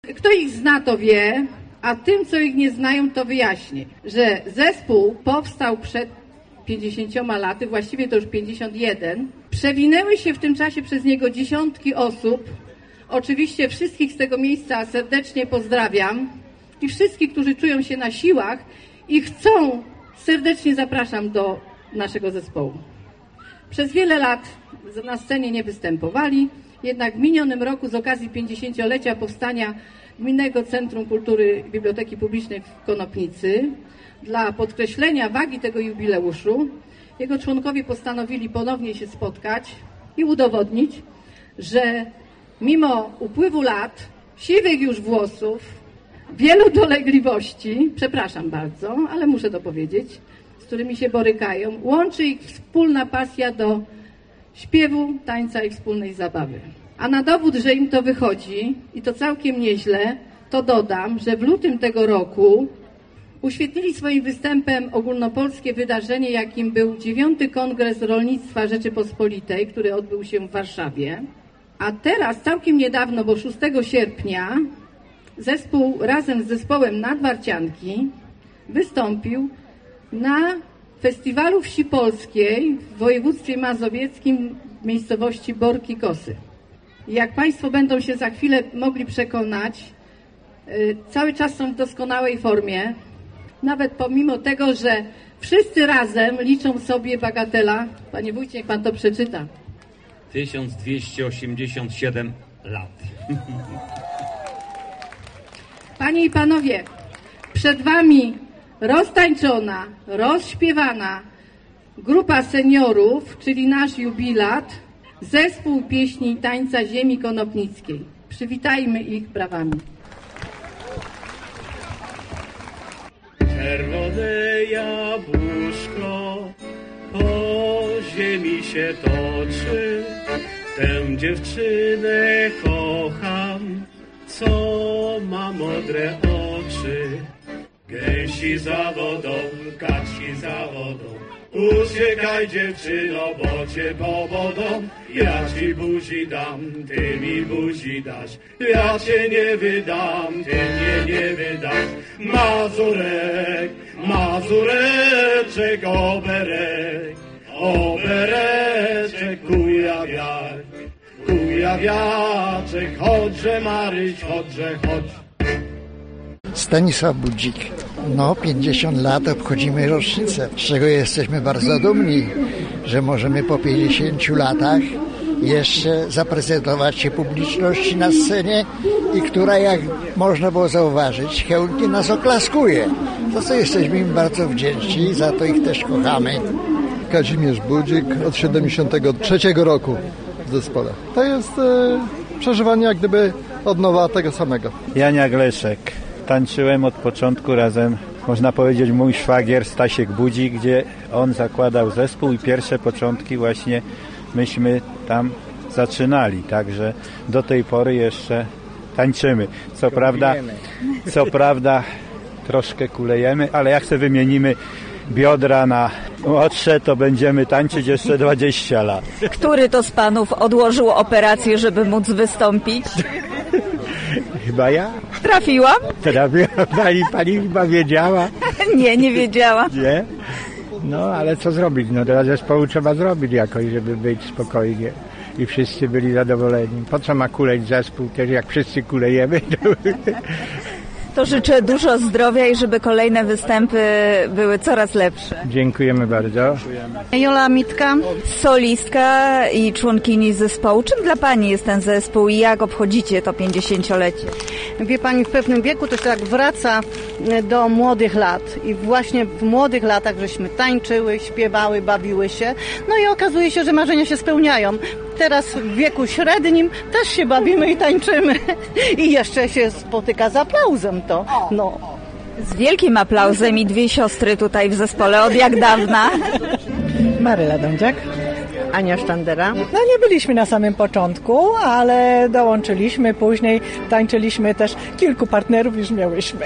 Kto ich zna, to wie, a tym, co ich nie znają, to wyjaśnię, że zespół powstał przed 50 laty, właściwie to już 51. Przewinęły się w tym czasie przez niego dziesiątki osób. Oczywiście wszystkich z tego miejsca serdecznie pozdrawiam i wszystkich, którzy czują się na siłach i chcą, serdecznie zapraszam do naszego zespołu. Przez wiele lat na scenie nie występowali, jednak w minionym roku z okazji 50-lecia powstania Gminnego Centrum Kultury Biblioteki Publicznej w Konopnicy, dla podkreślenia wagi tego jubileuszu, jego członkowie postanowili ponownie się spotkać i udowodnić, że mimo upływu lat, siwych już włosów, wielu dolegliwości, przepraszam bardzo, ale muszę to powiedzieć, z którymi się borykają, łączy ich wspólna pasja do śpiewu, tańca i wspólnej zabawy. A na dowód, że im to wychodzi i to całkiem nieźle, to dodam, że w lutym tego roku uświetnili swoim występem ogólnopolskie wydarzenie, jakim był 9. Kongres Rolnictwa Rzeczypospolitej, który odbył się w Warszawie. A teraz, całkiem niedawno, bo 6 sierpnia, zespół razem z zespołem Nadwarcianki wystąpił na Festiwalu Wsi Polskiej w województwie mazowieckim w miejscowości Borki Kosy. Jak Państwo będą się za chwilę mogli przekonać, cały czas są w doskonałej formie, nawet pomimo tego, że wszyscy razem liczą sobie bagatela. Panie wójcie, niech Pan to przeczyta. 1287 lat. Panie i Panowie, przed Wami roztańczona, rozśpiewana grupa seniorów, czyli nasz jubilat, zespół pieśni i tańca ziemi konopnickiej. Przywitajmy ich brawami. Czerwone jabłuszko po ziemi się toczy, tę dziewczynę kocham, co ma modre oczy. Gęsi za wodą, kaczki za wodą, uciekaj dziewczyno, bo cię powodą. Ja ci buzi dam, ty mi buzi dasz, ja cię nie wydam, ty mnie nie wydasz. Mazurek, mazureczek, oberek, obereczek, kujawiaczek, chodźże Maryś, chodźże, chodź. Stanisław Budzik. 50 lat obchodzimy rocznicę, z czego jesteśmy bardzo dumni, że możemy po 50 latach jeszcze zaprezentować się publiczności na scenie i która, jak można było zauważyć, chętnie nas oklaskuje. Za co jesteśmy im bardzo wdzięczni, za to ich też kochamy. Kazimierz Budzik od 73 roku w zespole. To jest przeżywanie jak gdyby od nowa tego samego. Janiak Leszek. Tańczyłem od początku razem, można powiedzieć, mój szwagier Stasiek Budzik, gdzie on zakładał zespół i pierwsze początki właśnie myśmy tam zaczynali, także do tej pory jeszcze tańczymy. Co prawda troszkę kulejemy, ale jak sobie wymienimy biodra na młodsze, to będziemy tańczyć jeszcze 20 lat. Który to z panów odłożył operację, żeby móc wystąpić? Chyba ja. Trafiłam? Pani chyba wiedziała. Nie wiedziałam. Nie? No, ale co zrobić? No, dla zespołu trzeba zrobić jakoś, żeby być spokojnie i wszyscy byli zadowoleni. Po co ma kuleć zespół, też jak wszyscy kulejemy? To życzę dużo zdrowia i żeby kolejne występy były coraz lepsze. Dziękujemy bardzo. Jola Mitka, solistka i członkini zespołu. Czym dla Pani jest ten zespół i jak obchodzicie to 50-lecie? Wie Pani, w pewnym wieku to się tak wraca do młodych lat i właśnie w młodych latach żeśmy tańczyły, śpiewały, bawiły się. No i okazuje się, że marzenia się spełniają. Teraz w wieku średnim też się bawimy i tańczymy i jeszcze się spotyka z aplauzem to. No. Z wielkim aplauzem i dwie siostry tutaj w zespole. Od jak dawna? Maryla Dądziak. Ania Sztandera. No nie byliśmy na samym początku, ale dołączyliśmy, później tańczyliśmy też, kilku partnerów już miałyśmy.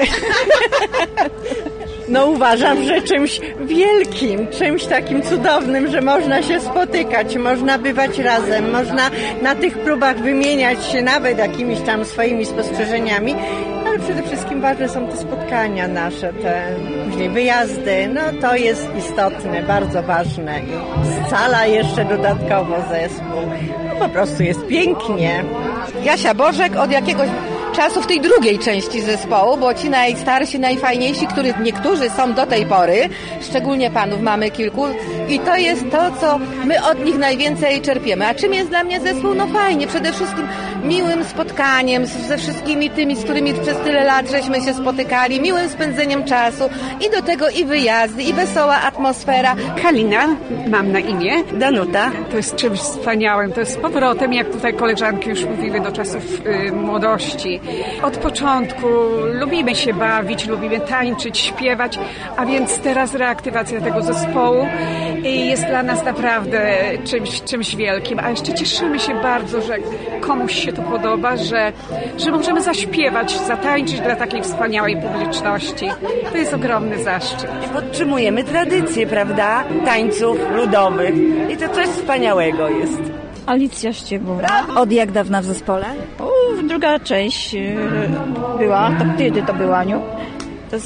No uważam, że czymś wielkim, czymś takim cudownym, że można się spotykać, można bywać razem, można na tych próbach wymieniać się nawet jakimiś tam swoimi spostrzeżeniami, ale przede wszystkim ważne są te spotkania nasze, te później wyjazdy, no to jest istotne, bardzo ważne i scala jeszcze dodatkowo zespół. No po prostu jest pięknie. Jasia Bożek od jakiegoś czasu w tej drugiej części zespołu, bo ci najstarsi, najfajniejsi, których niektórzy są do tej pory, szczególnie panów mamy kilku i to jest to, co my od nich najwięcej czerpiemy. A czym jest dla mnie zespół? No fajnie, przede wszystkim miłym spotkaniem ze wszystkimi tymi, z którymi przez tyle lat żeśmy się spotykali, miłym spędzeniem czasu i do tego i wyjazdy, i wesoła atmosfera. Kalina, mam na imię. Danuta. To jest czymś wspaniałym, to jest z powrotem, jak tutaj koleżanki już mówiły, do czasów młodości. Od początku lubimy się bawić, lubimy tańczyć, śpiewać, a więc teraz reaktywacja tego zespołu jest dla nas naprawdę czymś wielkim, a jeszcze cieszymy się bardzo, że komuś się to podoba, że możemy zaśpiewać, zatańczyć dla takiej wspaniałej publiczności. To jest ogromny zaszczyt. I podtrzymujemy tradycję, prawda? Tańców ludowych i to coś wspaniałego jest. Alicja Ściewowa. Od jak dawna w zespole? Druga część była, to wtedy to była, Aniu. To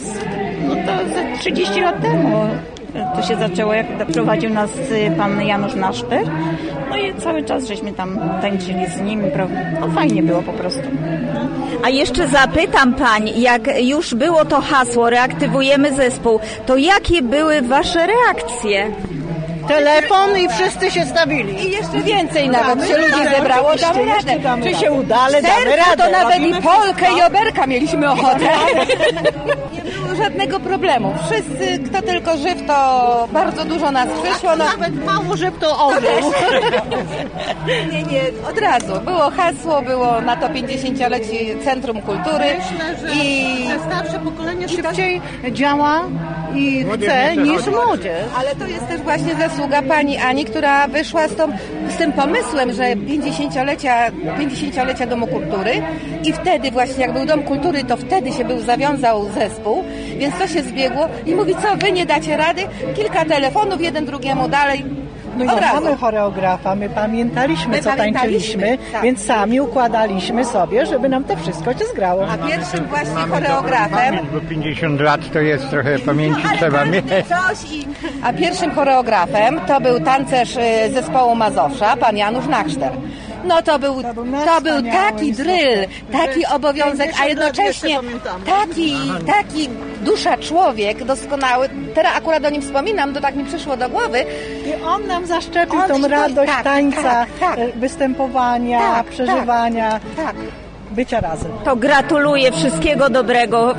za 30 lat temu to się zaczęło, jak prowadził nas pan Janusz Naszter. No i cały czas żeśmy tam tańczyli z nim. No fajnie było po prostu. A jeszcze zapytam pań, jak już było to hasło, reaktywujemy zespół, to jakie były wasze reakcje? Telefon i wszyscy się stawili. I jeszcze więcej nawet się ludzi zebrało, damy radę. Czy się uda, ale damy Serca radę. to nawet i Polkę i Oberka mieliśmy ochotę. Nie było żadnego problemu. Wszyscy, kto tylko żyw, to bardzo dużo nas przyszło. No. Nawet mało żyw, to ożył. Nie, od razu. Było hasło, było na to 50-lecie Centrum Kultury. Myślę, że starsze pokolenie szybciej działa i chce niż młodzież. Ale to jest też właśnie zasługa pani Ani, która wyszła z tym pomysłem, że 50-lecia Domu Kultury i wtedy właśnie jak był Dom Kultury, to wtedy się zawiązał zespół, więc to się zbiegło i mówi, co wy nie dacie rady? Kilka telefonów, jeden drugiemu dalej. My nie mamy choreografa, my pamiętaliśmy, co tańczyliśmy, tak. Więc sami układaliśmy sobie, żeby nam to wszystko się zgrało. A pierwszym właśnie choreografem... Bo 50 lat to jest trochę pamięci trzeba mieć. A pierwszym choreografem to był tancerz zespołu Mazowsza, pan Janusz Nachszter. No to był taki dryl, taki obowiązek, a jednocześnie taki dusza człowiek doskonały. Teraz akurat o nim wspominam, to tak mi przyszło do głowy. I on nam zaszczepił tą radość tańca, występowania, przeżywania, bycia razem. To gratuluję, wszystkiego dobrego.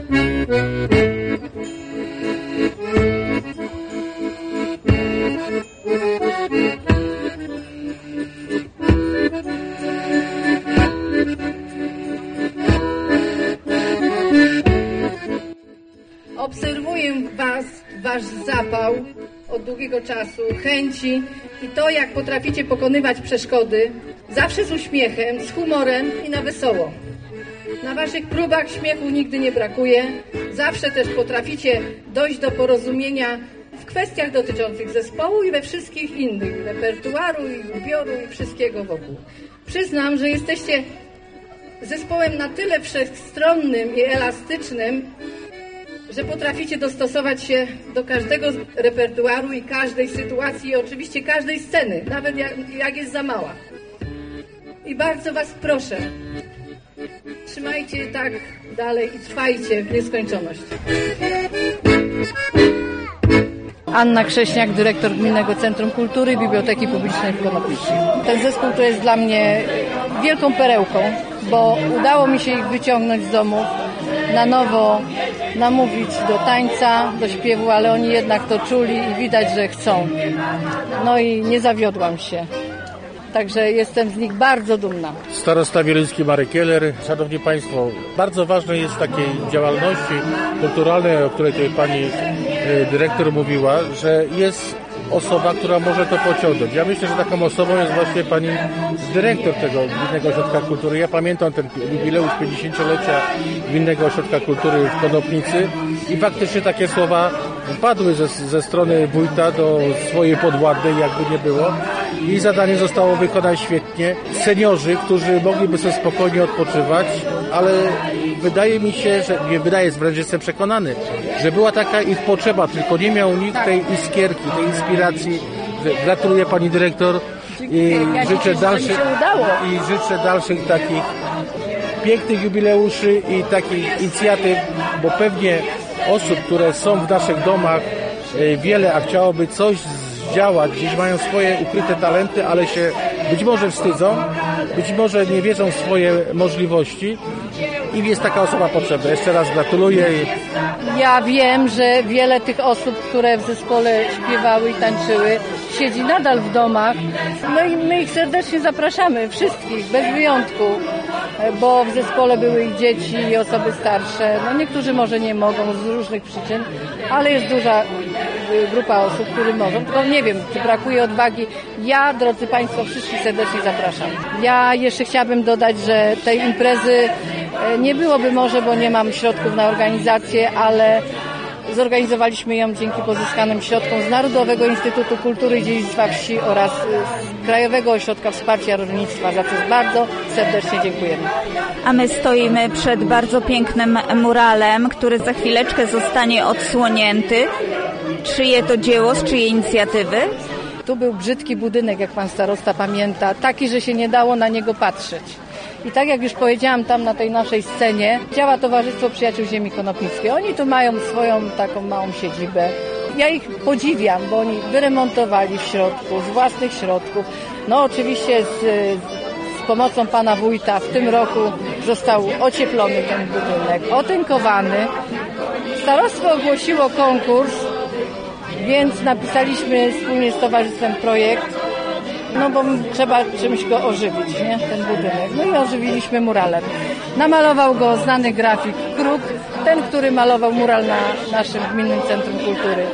Obserwuję wasz zapał od długiego czasu, chęci i to, jak potraficie pokonywać przeszkody, zawsze z uśmiechem, z humorem i na wesoło. Na waszych próbach śmiechu nigdy nie brakuje, zawsze też potraficie dojść do porozumienia w kwestiach dotyczących zespołu i we wszystkich innych, repertuaru i ubioru i wszystkiego wokół. Przyznam, że jesteście zespołem na tyle wszechstronnym i elastycznym, że potraficie dostosować się do każdego repertuaru i każdej sytuacji i oczywiście każdej sceny, nawet jak jest za mała. I bardzo was proszę, trzymajcie tak dalej i trwajcie w nieskończoność. Anna Krześniak, dyrektor Gminnego Centrum Kultury i Biblioteki Publicznej w Konopnicy. Ten zespół to jest dla mnie wielką perełką, bo udało mi się ich wyciągnąć z domów, na nowo namówić do tańca, do śpiewu, ale oni jednak to czuli i widać, że chcą. No i nie zawiodłam się. Także jestem z nich bardzo dumna. Starosta wieluński Marek Keller. Szanowni Państwo, bardzo ważne jest w takiej działalności kulturalnej, o której tutaj pani dyrektor mówiła, że jest osoba, która może to pociągnąć. Ja myślę, że taką osobą jest właśnie pani dyrektor tego Gminnego Ośrodka Kultury. Ja pamiętam ten jubileusz 50-lecia Gminnego Ośrodka Kultury w Konopnicy i faktycznie takie słowa padły ze strony wójta do swojej podwładnej, jakby nie było. I zadanie zostało wykonane świetnie. Seniorzy, którzy mogliby sobie spokojnie odpoczywać, ale wydaje mi się, że nie wydaje, wręcz jestem przekonany, że była taka ich potrzeba, tylko nie miał nikt tej iskierki, tej inspiracji. Gratuluję pani dyrektor i życzę dalszych takich pięknych jubileuszy i takich inicjatyw, bo pewnie osób, które są w naszych domach wiele, a chciałoby coś działać, gdzieś mają swoje ukryte talenty, ale się być może wstydzą, być może nie wierzą w swoje możliwości i jest taka osoba potrzebna. Jeszcze raz gratuluję. Ja wiem, że wiele tych osób, które w zespole śpiewały i tańczyły, siedzi nadal w domach. No i my ich serdecznie zapraszamy, wszystkich, bez wyjątku, bo w zespole były i dzieci, i osoby starsze. No niektórzy może nie mogą z różnych przyczyn, ale jest duża grupa osób, które mogą. Tylko nie wiem, czy brakuje odwagi. Ja, drodzy Państwo, wszystkich serdecznie zapraszam. Ja jeszcze chciałabym dodać, że tej imprezy nie byłoby może, bo nie mam środków na organizację, ale zorganizowaliśmy ją dzięki pozyskanym środkom z Narodowego Instytutu Kultury i Dziedzictwa Wsi oraz z Krajowego Ośrodka Wsparcia Rolnictwa, za co bardzo serdecznie dziękujemy. A my stoimy przed bardzo pięknym muralem, który za chwileczkę zostanie odsłonięty. Czyje to dzieło, z czyjej inicjatywy? Tu był brzydki budynek, jak pan starosta pamięta, taki, że się nie dało na niego patrzeć. I tak jak już powiedziałam, tam na tej naszej scenie działa Towarzystwo Przyjaciół Ziemi Konopnickiej. Oni tu mają swoją taką małą siedzibę. Ja ich podziwiam, bo oni wyremontowali w środku, z własnych środków. No oczywiście z pomocą pana wójta w tym roku został ocieplony ten budynek, otynkowany. Starostwo ogłosiło konkurs, więc napisaliśmy wspólnie z towarzystwem projekt, no bo trzeba czymś go ożywić, nie? Ten budynek. No i ożywiliśmy muralem. Namalował go znany grafik Kruk, ten, który malował mural na naszym Gminnym Centrum Kultury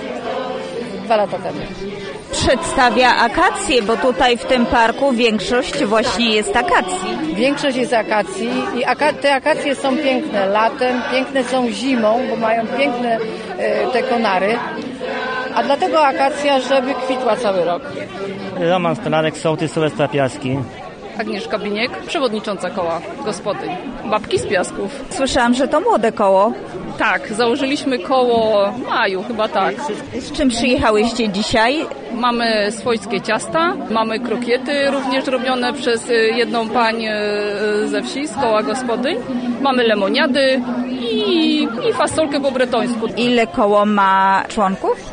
2 lata temu. Przedstawia akacje, bo tutaj w tym parku większość właśnie jest akacji. Większość jest akacji i te akacje są piękne latem, piękne są zimą, bo mają piękne te konary. A dlatego akacja, żeby kwitła cały rok. Roman Stolarek, sołtys Sylwestra Piaski. Agnieszka Biniek, przewodnicząca koła gospodyń. Babki z Piasków. Słyszałam, że to młode koło. Tak, założyliśmy koło w maju, chyba tak. Z czym przyjechałyście dzisiaj? Mamy swojskie ciasta, mamy krokiety również robione przez jedną panię ze wsi, z koła gospodyń. Mamy lemoniady i fasolkę po bretońsku. Ile koło ma członków?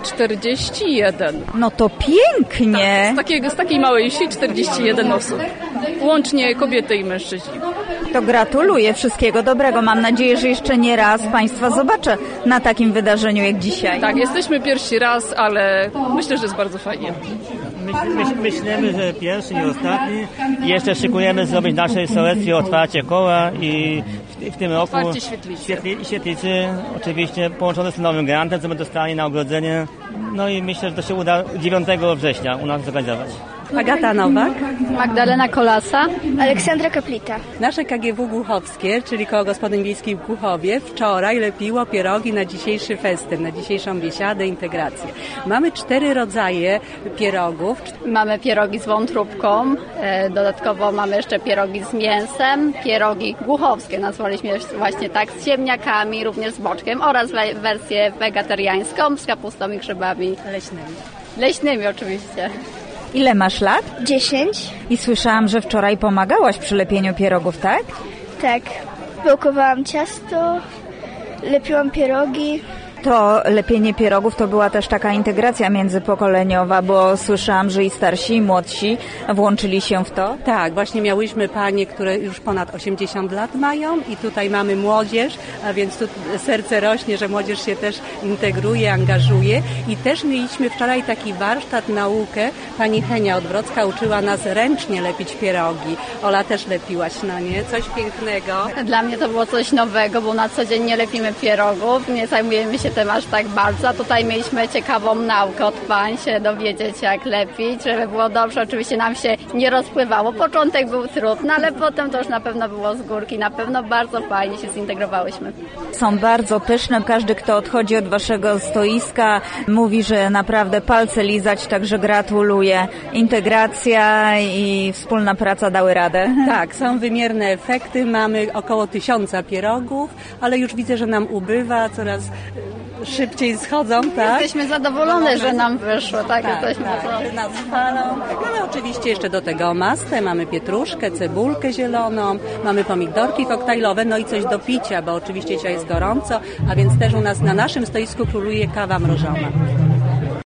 41. No to pięknie. Tak, z takiej małej wsi 41 osób. Łącznie kobiety i mężczyźni. To gratuluję, wszystkiego dobrego. Mam nadzieję, że jeszcze nie raz Państwa zobaczę na takim wydarzeniu jak dzisiaj. Tak, jesteśmy pierwszy raz, ale myślę, że jest bardzo fajnie. Myślimy, że pierwszy i ostatni. I jeszcze szykujemy zrobić naszej sołectwie otwarcie koła i w tym roku otwarcie świetlicy, oczywiście połączone z nowym grantem, co my dostali na ogrodzenie. No i myślę, że to się uda 9 września u nas zorganizować. Agata Nowak, Magdalena Kolasa, Aleksandra Kaplita. Nasze KGW Głuchowskie, czyli Koło Gospodyń Wiejskich w Głuchowie, wczoraj lepiło pierogi na dzisiejszy festyn, na dzisiejszą biesiadę, integrację. Mamy 4 rodzaje pierogów. Mamy pierogi z wątróbką, dodatkowo mamy jeszcze pierogi z mięsem, pierogi głuchowskie, nazwaliśmy je właśnie tak, z ziemniakami, również z boczkiem oraz wersję wegetariańską z kapustą i grzybami leśnymi oczywiście. Ile masz lat? 10. I słyszałam, że wczoraj pomagałaś przy lepieniu pierogów, tak? Tak. Bełkowałam ciasto, lepiłam pierogi. To lepienie pierogów to była też taka integracja międzypokoleniowa, bo słyszałam, że i starsi, i młodsi włączyli się w to. Tak, właśnie miałyśmy panie, które już ponad 80 lat mają i tutaj mamy młodzież, a więc tu serce rośnie, że młodzież się też integruje, angażuje i też mieliśmy wczoraj taki warsztat, naukę. Pani Henia Odwrocka uczyła nas ręcznie lepić pierogi. Ola też lepiłaś, no nie? Coś pięknego. Dla mnie to było coś nowego, bo na co dzień nie lepimy pierogów, nie zajmujemy się tym aż tak bardzo. A tutaj mieliśmy ciekawą naukę od pań, się dowiedzieć jak lepić, żeby było dobrze. Oczywiście nam się nie rozpływało. Początek był trudny, ale potem to już na pewno było z górki. Na pewno bardzo fajnie się zintegrowałyśmy. Są bardzo pyszne. Każdy, kto odchodzi od waszego stoiska, mówi, że naprawdę palce lizać, także gratuluję. Integracja i wspólna praca dały radę. Tak, są wymierne efekty. Mamy około 1000 pierogów, ale już widzę, że nam ubywa, coraz szybciej schodzą, tak? Jesteśmy zadowolone, że nam wyszło, tak? Jesteśmy że nas chwalą. Ale oczywiście jeszcze do tego mastę, mamy pietruszkę, cebulkę zieloną, mamy pomidorki koktajlowe, no i coś do picia, bo oczywiście dzisiaj jest gorąco, a więc też u nas na naszym stoisku króluje kawa mrożona.